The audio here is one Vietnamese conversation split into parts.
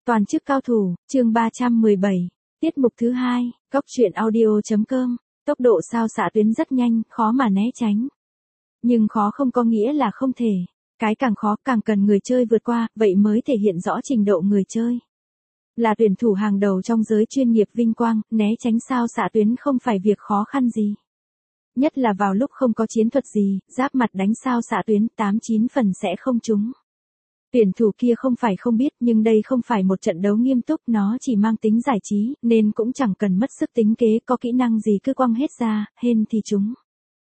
Toàn chức cao thủ, chương 317, tiết mục thứ 2, Cóc truyện audio.com, tốc độ sao xạ tuyến rất nhanh, khó mà né tránh. Nhưng khó không có nghĩa là không thể, cái càng khó càng cần người chơi vượt qua, vậy mới thể hiện rõ trình độ người chơi. Là tuyển thủ hàng đầu trong giới chuyên nghiệp vinh quang, né tránh sao xạ tuyến không phải việc khó khăn gì. Nhất là vào lúc không có chiến thuật gì, giáp mặt đánh sao xạ tuyến 8-9 phần sẽ không trúng. Tuyển thủ kia không phải không biết nhưng đây không phải một trận đấu nghiêm túc, nó chỉ mang tính giải trí, nên cũng chẳng cần mất sức tính kế, có kỹ năng gì cứ quăng hết ra, hên thì trúng.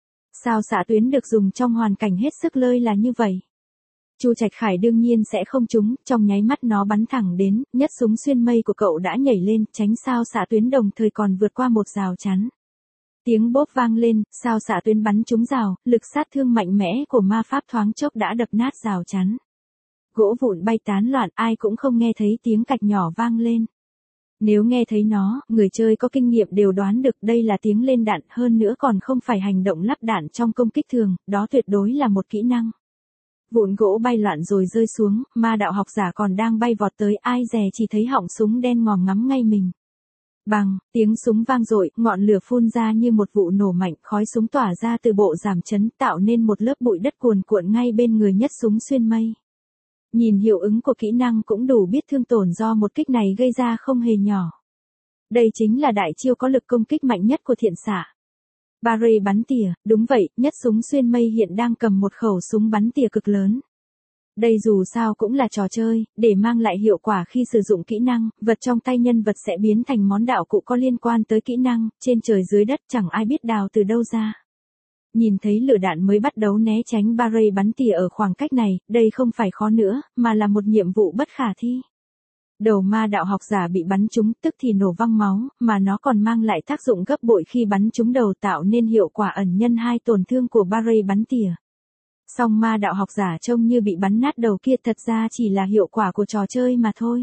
Sao xạ tuyến được dùng trong hoàn cảnh hết sức lơi là như vậy. Chu Trạch Khải đương nhiên sẽ không trúng, trong nháy mắt nó bắn thẳng đến, nhất súng xuyên mây của cậu đã nhảy lên, tránh sao xạ tuyến đồng thời còn vượt qua một rào chắn. Tiếng bốp vang lên, sao xạ tuyến bắn trúng rào, lực sát thương mạnh mẽ của ma pháp thoáng chốc đã đập nát rào chắn. Gỗ vụn bay tán loạn, ai cũng không nghe thấy tiếng cạch nhỏ vang lên. Nếu nghe thấy nó, người chơi có kinh nghiệm đều đoán được đây là tiếng lên đạn, hơn nữa còn không phải hành động lắp đạn trong công kích thường, đó tuyệt đối là một kỹ năng. Vụn gỗ bay loạn rồi rơi xuống, ma đạo học giả còn đang bay vọt tới, ai dè chỉ thấy họng súng đen ngòm ngắm ngay mình. Bằng, tiếng súng vang dội, ngọn lửa phun ra như một vụ nổ mạnh, khói súng tỏa ra từ bộ giảm chấn tạo nên một lớp bụi đất cuồn cuộn ngay bên người nhất súng xuyên mây. Nhìn hiệu ứng của kỹ năng cũng đủ biết thương tổn do một kích này gây ra không hề nhỏ. Đây chính là đại chiêu có lực công kích mạnh nhất của thiện xạ. Barret bắn tỉa, đúng vậy, nhất súng xuyên mây hiện đang cầm một khẩu súng bắn tỉa cực lớn. Đây dù sao cũng là trò chơi, để mang lại hiệu quả khi sử dụng kỹ năng, vật trong tay nhân vật sẽ biến thành món đạo cụ có liên quan tới kỹ năng, trên trời dưới đất chẳng ai biết đào từ đâu ra. Nhìn thấy lửa đạn mới bắt đầu né tránh Barret bắn tỉa ở khoảng cách này, đây không phải khó nữa, mà là một nhiệm vụ bất khả thi. Đầu ma đạo học giả bị bắn trúng, tức thì nổ văng máu, mà nó còn mang lại tác dụng gấp bội khi bắn trúng đầu, tạo nên hiệu quả ẩn nhân 2 tổn thương của Barret bắn tỉa. Song ma đạo học giả trông như bị bắn nát đầu kia thật ra chỉ là hiệu quả của trò chơi mà thôi.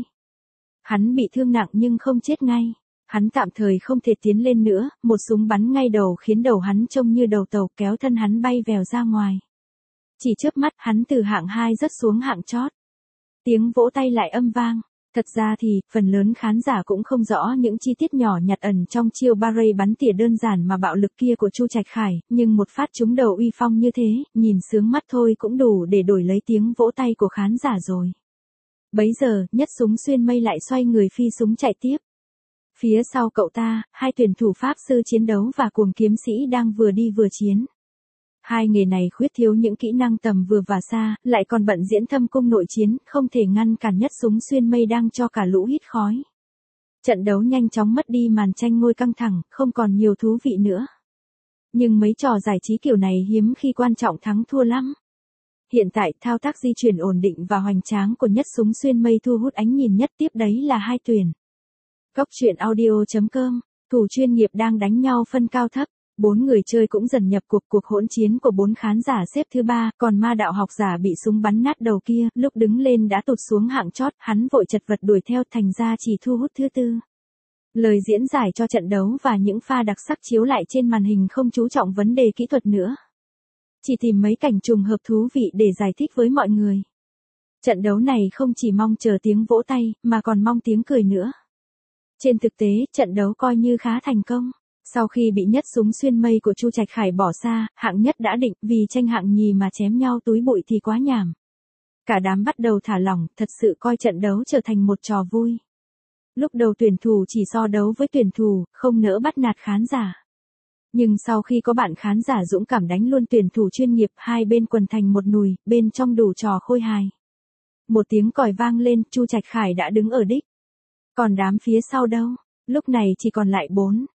Hắn bị thương nặng nhưng không chết ngay. Hắn tạm thời không thể tiến lên nữa, một súng bắn ngay đầu khiến đầu hắn trông như đầu tàu, kéo thân hắn bay vèo ra ngoài. Chỉ chớp mắt hắn từ hạng 2 rớt xuống hạng chót. Tiếng vỗ tay lại âm vang. Thật ra thì, phần lớn khán giả cũng không rõ những chi tiết nhỏ nhặt ẩn trong chiêu Barret bắn tỉa đơn giản mà bạo lực kia của Chu Trạch Khải, nhưng một phát trúng đầu uy phong như thế, nhìn sướng mắt thôi cũng đủ để đổi lấy tiếng vỗ tay của khán giả rồi. Bấy giờ, nhất súng xuyên mây lại xoay người phi súng chạy tiếp. Phía sau cậu ta, 2 tuyển thủ pháp sư chiến đấu và cuồng kiếm sĩ đang vừa đi vừa chiến. Hai nghề này khuyết thiếu những kỹ năng tầm vừa và xa, lại còn bận diễn thâm cung nội chiến, không thể ngăn cản nhất súng xuyên mây đang cho cả lũ hít khói. Trận đấu nhanh chóng mất đi màn tranh ngôi căng thẳng, không còn nhiều thú vị nữa. Nhưng mấy trò giải trí kiểu này hiếm khi quan trọng thắng thua lắm. Hiện tại, thao tác di chuyển ổn định và hoành tráng của nhất súng xuyên mây thu hút ánh nhìn nhất, tiếp đấy là 2 tuyển. Cóc truyện audio.com, thủ chuyên nghiệp đang đánh nhau phân cao thấp. 4 người chơi cũng dần nhập cuộc hỗn chiến của 4 khán giả xếp thứ 3, còn ma đạo học giả bị súng bắn nát đầu kia, lúc đứng lên đã tụt xuống hạng chót, hắn vội chật vật đuổi theo, thành ra chỉ thu hút thứ 4. Lời diễn giải cho trận đấu và những pha đặc sắc chiếu lại trên màn hình không chú trọng vấn đề kỹ thuật nữa. Chỉ tìm mấy cảnh trùng hợp thú vị để giải thích với mọi người. Trận đấu này không chỉ mong chờ tiếng vỗ tay, mà còn mong tiếng cười nữa. Trên thực tế, trận đấu coi như khá thành công. Sau khi bị nhất súng xuyên mây của Chu Trạch Khải bỏ xa, hạng nhất đã định, vì tranh hạng nhì mà chém nhau túi bụi thì quá nhảm. Cả đám bắt đầu thả lỏng, thật sự coi trận đấu trở thành một trò vui. Lúc đầu tuyển thủ chỉ so đấu với tuyển thủ, không nỡ bắt nạt khán giả. Nhưng sau khi có bạn khán giả dũng cảm đánh luôn tuyển thủ chuyên nghiệp, hai bên quần thành một nùi, bên trong đủ trò khôi hài. Một tiếng còi vang lên, Chu Trạch Khải đã đứng ở đích. Còn đám phía sau đâu? Lúc này chỉ còn lại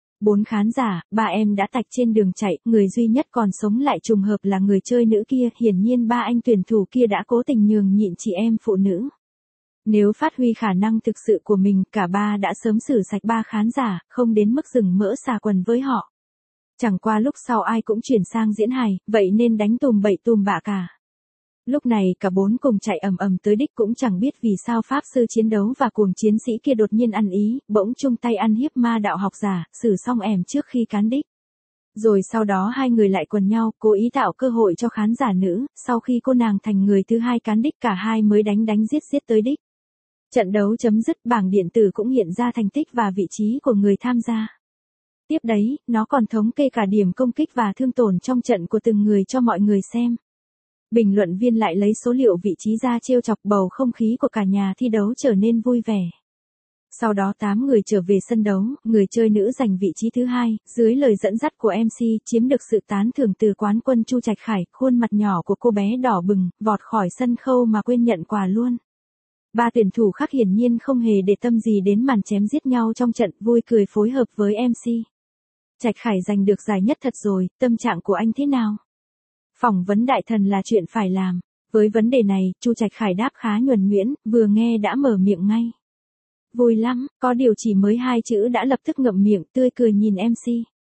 4 khán giả, 3 em đã tạch trên đường chạy, người duy nhất còn sống lại trùng hợp là người chơi nữ kia, hiển nhiên 3 anh tuyển thủ kia đã cố tình nhường nhịn chị em phụ nữ. Nếu phát huy khả năng thực sự của mình, cả 3 đã sớm xử sạch 3 khán giả, không đến mức rừng mỡ xà quần với họ. Chẳng qua lúc sau ai cũng chuyển sang diễn hài, vậy nên đánh tùm bậy tùm bạ cả. Lúc này cả 4 cùng chạy ầm ầm tới đích, cũng chẳng biết vì sao pháp sư chiến đấu và cuồng chiến sĩ kia đột nhiên ăn ý, bỗng chung tay ăn hiếp ma đạo học giả, xử xong ẻm trước khi cán đích. Rồi sau đó 2 người lại quần nhau, cố ý tạo cơ hội cho khán giả nữ, sau khi cô nàng thành người thứ 2 cán đích cả hai mới đánh giết tới đích. Trận đấu chấm dứt, bảng điện tử cũng hiện ra thành tích và vị trí của người tham gia. Tiếp đấy, nó còn thống kê cả điểm công kích và thương tổn trong trận của từng người cho mọi người xem. Bình luận viên lại lấy số liệu vị trí ra trêu chọc, bầu không khí của cả nhà thi đấu trở nên vui vẻ. Sau đó 8 người trở về sân đấu, người chơi nữ giành vị trí thứ 2, dưới lời dẫn dắt của MC, chiếm được sự tán thưởng từ quán quân Chu Trạch Khải, khuôn mặt nhỏ của cô bé đỏ bừng, vọt khỏi sân khấu mà quên nhận quà luôn. Ba tuyển thủ khác hiển nhiên không hề để tâm gì đến màn chém giết nhau trong trận, vui cười phối hợp với MC. Trạch Khải giành được giải nhất thật rồi, tâm trạng của anh thế nào? Phỏng vấn đại thần là chuyện phải làm. Với vấn đề này, Chu Trạch Khải đáp khá nhuần nhuyễn, vừa nghe đã mở miệng ngay. Vui lắm, có điều chỉ mới 2 chữ đã lập tức ngậm miệng, tươi cười nhìn MC.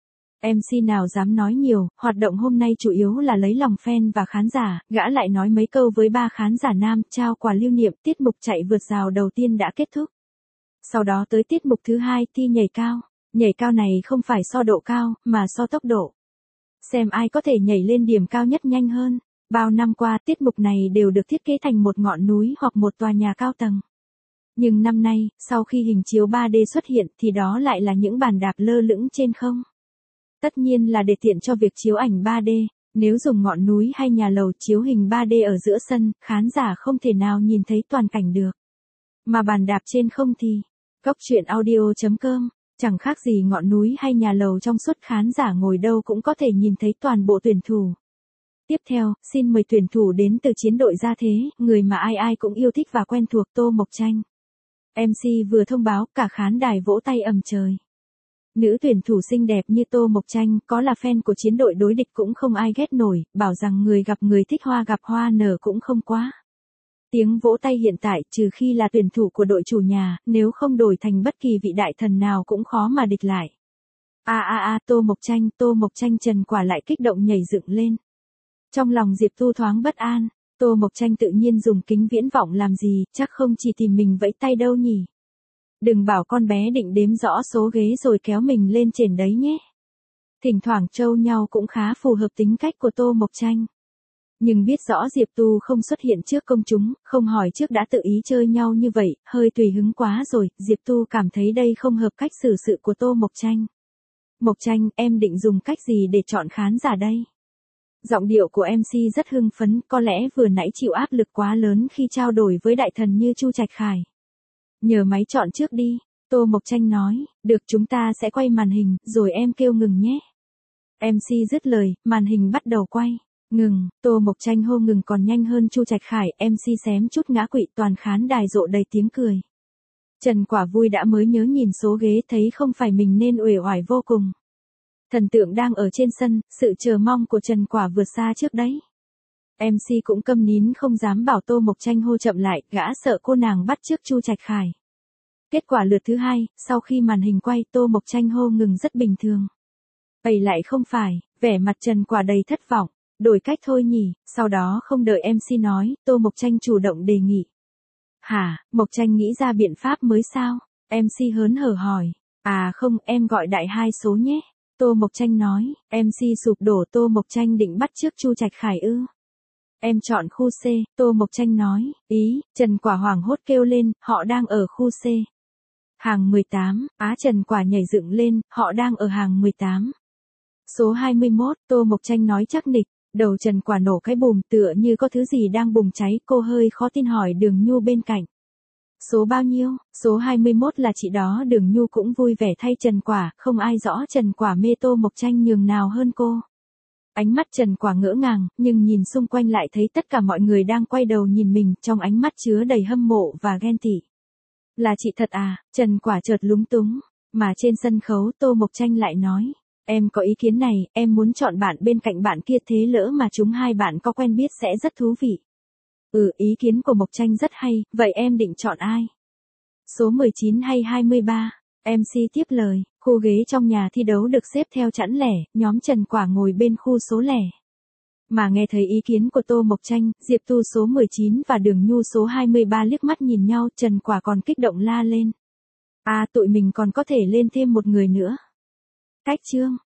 MC nào dám nói nhiều, hoạt động hôm nay chủ yếu là lấy lòng fan và khán giả, gã lại nói mấy câu với 3 khán giả nam, trao quà lưu niệm, tiết mục chạy vượt rào đầu tiên đã kết thúc. Sau đó tới tiết mục thứ 2, thi nhảy cao. Nhảy cao này không phải so độ cao, mà so tốc độ. Xem ai có thể nhảy lên điểm cao nhất nhanh hơn. Bao năm qua, tiết mục này đều được thiết kế thành một ngọn núi hoặc một tòa nhà cao tầng. Nhưng năm nay, sau khi hình chiếu 3D xuất hiện thì đó lại là những bàn đạp lơ lửng trên không. Tất nhiên là để tiện cho việc chiếu ảnh 3D, nếu dùng ngọn núi hay nhà lầu chiếu hình 3D ở giữa sân, khán giả không thể nào nhìn thấy toàn cảnh được. Mà bàn đạp trên không thì, Cốc truyện audio.com, chẳng khác gì ngọn núi hay nhà lầu trong suốt, khán giả ngồi đâu cũng có thể nhìn thấy toàn bộ tuyển thủ. Tiếp theo, xin mời tuyển thủ đến từ chiến đội Gia Thế, người mà ai ai cũng yêu thích và quen thuộc, Tô Mộc Tranh. MC vừa thông báo, cả khán đài vỗ tay ầm trời. Nữ tuyển thủ xinh đẹp như Tô Mộc Tranh, có là fan của chiến đội đối địch cũng không ai ghét nổi, bảo rằng người gặp người thích hoa gặp hoa nở cũng không quá. Tiếng vỗ tay hiện tại, trừ khi là tuyển thủ của đội chủ nhà, nếu không đổi thành bất kỳ vị đại thần nào cũng khó mà địch lại. Tô Mộc Tranh, Trần Quả lại kích động nhảy dựng lên. Trong lòng Diệp Tu thoáng bất an, Tô Mộc Tranh tự nhiên dùng kính viễn vọng làm gì, chắc không chỉ tìm mình vẫy tay đâu nhỉ. Đừng bảo con bé định đếm rõ số ghế rồi kéo mình lên trên đấy nhé. Thỉnh thoảng trâu nhau cũng khá phù hợp tính cách của Tô Mộc Tranh. Nhưng biết rõ Diệp Tu không xuất hiện trước công chúng, không hỏi trước đã tự ý chơi nhau như vậy, hơi tùy hứng quá rồi, Diệp Tu cảm thấy đây không hợp cách xử sự của Tô Mộc Tranh. Mộc Tranh, em định dùng cách gì để chọn khán giả đây? Giọng điệu của MC rất hưng phấn, có lẽ vừa nãy chịu áp lực quá lớn khi trao đổi với đại thần như Chu Trạch Khải. Nhờ máy chọn trước đi, Tô Mộc Tranh nói, được, chúng ta sẽ quay màn hình, rồi em kêu ngừng nhé. MC dứt lời, màn hình bắt đầu quay. Ngừng, Tô Mộc Tranh hô ngừng còn nhanh hơn Chu Trạch Khải, MC xém chút ngã quỵ, toàn khán đài rộ đầy tiếng cười. Trần Quả vui đã mới nhớ nhìn số ghế, thấy không phải mình nên uể oải vô cùng. Thần tượng đang ở trên sân, sự chờ mong của Trần Quả vượt xa trước đấy. MC cũng câm nín không dám bảo Tô Mộc Tranh hô chậm lại, gã sợ cô nàng bắt chước Chu Trạch Khải. Kết quả lượt thứ 2, sau khi màn hình quay, Tô Mộc Tranh hô ngừng rất bình thường. Vậy lại không phải, vẻ mặt Trần Quả đầy thất vọng. Đổi cách thôi nhỉ, sau đó không đợi MC nói, Tô Mộc Tranh chủ động đề nghị. Hả, Mộc Tranh nghĩ ra biện pháp mới sao? MC hớn hở hỏi. À không, em gọi đại 2 số nhé. Tô Mộc Tranh nói, MC sụp đổ, Tô Mộc Tranh định bắt chước Chu Trạch Khải ư? Em chọn khu C, Tô Mộc Tranh nói, ý, Trần Quả hoảng hốt kêu lên, họ đang ở khu C. Hàng 18, Trần Quả nhảy dựng lên, họ đang ở hàng 18. Số 21, Tô Mộc Tranh nói chắc nịch. Đầu Trần Quả nổ cái bùm, tựa như có thứ gì đang bùng cháy, cô hơi khó tin hỏi Đường Nhu bên cạnh. Số bao nhiêu? Số 21 là chị đó. Đường Nhu cũng vui vẻ thay Trần Quả, không ai rõ Trần Quả mê Tô Mộc Tranh nhường nào hơn cô. Ánh mắt Trần Quả ngỡ ngàng, nhưng nhìn xung quanh lại thấy tất cả mọi người đang quay đầu nhìn mình, trong ánh mắt chứa đầy hâm mộ và ghen tị. Là chị thật à? Trần Quả chợt lúng túng, mà trên sân khấu Tô Mộc Tranh lại nói. Em có ý kiến này, em muốn chọn bạn bên cạnh bạn kia, thế lỡ mà chúng hai bạn có quen biết sẽ rất thú vị. Ý kiến của Mộc Tranh rất hay, vậy em định chọn ai? Số 19 hay 23? MC tiếp lời, khu ghế trong nhà thi đấu được xếp theo chẵn lẻ, nhóm Trần Quả ngồi bên khu số lẻ. Mà nghe thấy ý kiến của Tô Mộc Tranh, Diệp Tu số 19 và Đường Nhu số 23 liếc mắt nhìn nhau, Trần Quả còn kích động la lên. Tụi mình còn có thể lên thêm một người nữa. Cách chương